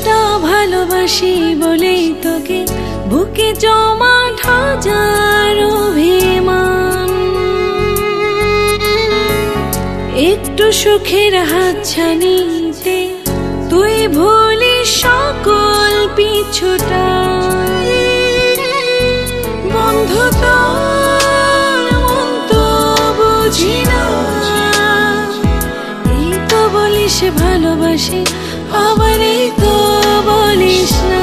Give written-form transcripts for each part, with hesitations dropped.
এতটা ভালোবাসি বলেই তোকে বুকে জমা হাজার অভিমান, একটু সুখের হাতছানিতে তুই ভুলিস সকল পিছুটা। বন্ধু তোর মন তো বুঝি না, এই তো বলিস ভালোবাসি আবার এই তো বলিস না।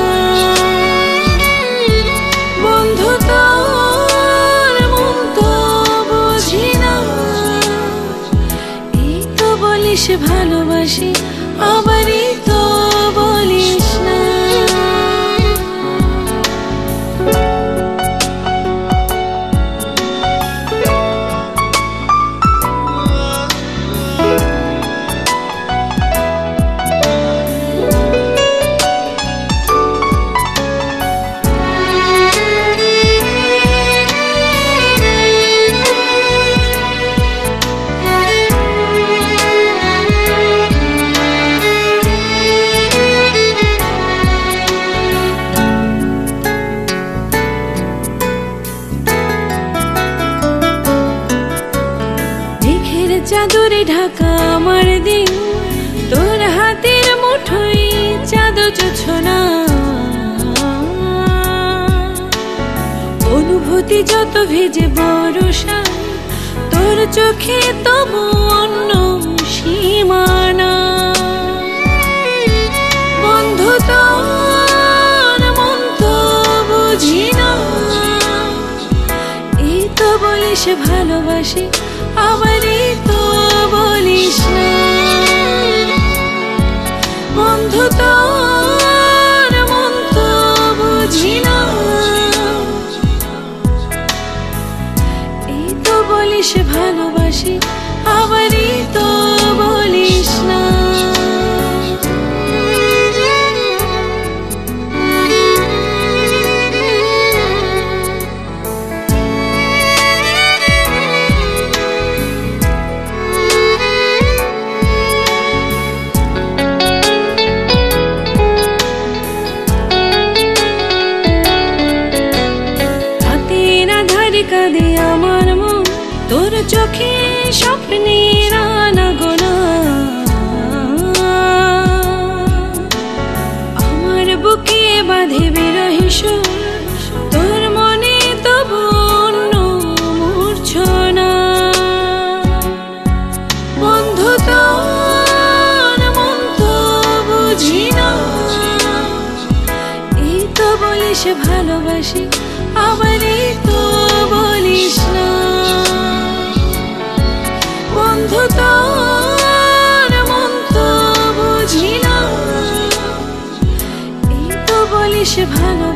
বন্ধু তোর মন তো বুঝি না, এই তো বলিস ভালোবাসি আবার এই তো বলিস না। চাদরে ঢাকা আমার দিন, তোর হাতের মুঠোই চাঁদ জোছনা। অনুভূতি যত ভেজে বরষা, তোর চোখে তবু অন্য সীমানা। বন্ধু তোর মন তো বুঝি না, এই তো বলিস ভালোবাসি আবার এই তো বলিস না। বন্ধু তোর মন তো বুঝি না, এই তো বলিস ভালোবাসি আবার এই তো বলিস না। কাঁদে আমার মন, তোর চোখে স্বপ্নের আনাগোনা। আমার বুকে বাঁধে বিরহী সুর, তোর মনে তবু অন্য মূর্ছনা। বন্ধু তোর মন তো বুঝি না, এই তো বলিস ভালোবাসি আবার এই তো বলিস না। বন্ধু তোর মন তো বুঝি না, এই তো বলিস ভালো